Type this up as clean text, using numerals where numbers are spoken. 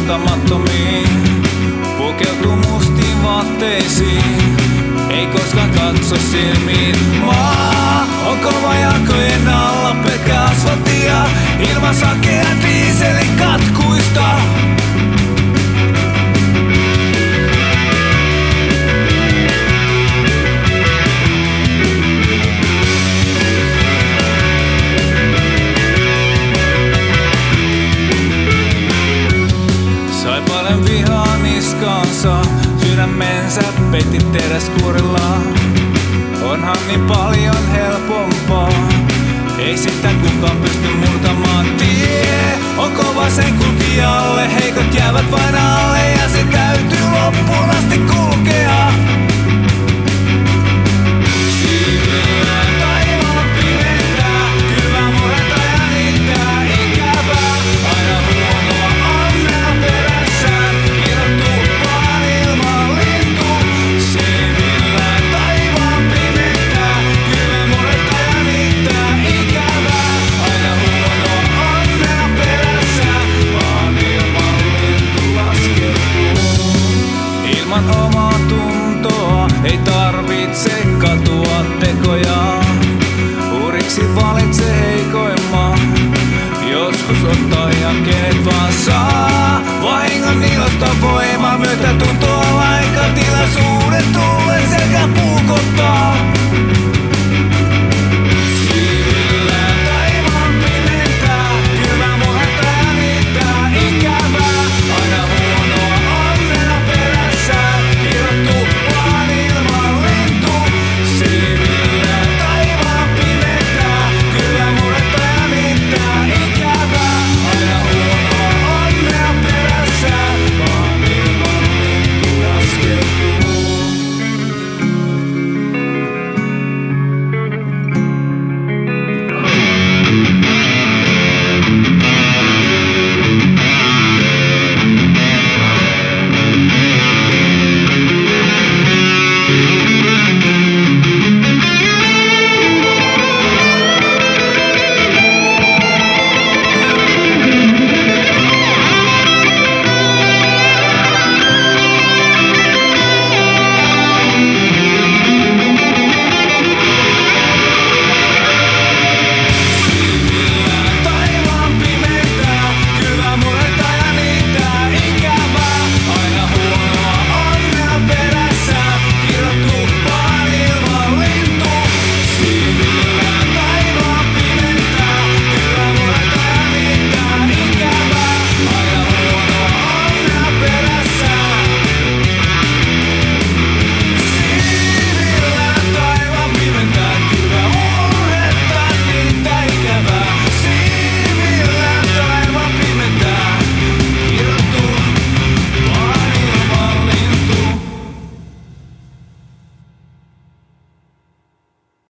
tuntemattomiin. Pukeutuu mustiin vaatteisiin, ei koskaan katso silmiin. Maa on kova jalkojen alla, pelkkä asfalttia, ilman sakea dieselin katkuista. Sai paljon vihaa niskaansa, sydämensä petti teräskuorilla. Onhan niin paljon helpompaa, ei sitä kukaan pysty murtamaan. Tie on kova sen kulkijalle, heikot jäävät vain alle ja se täytyy loppuun asti kulkea. Omaa tuntoa ei tarvitse katua tekoja. Uhriksi valitse heikoimman, joskus ottaa ja kenet vaan saa.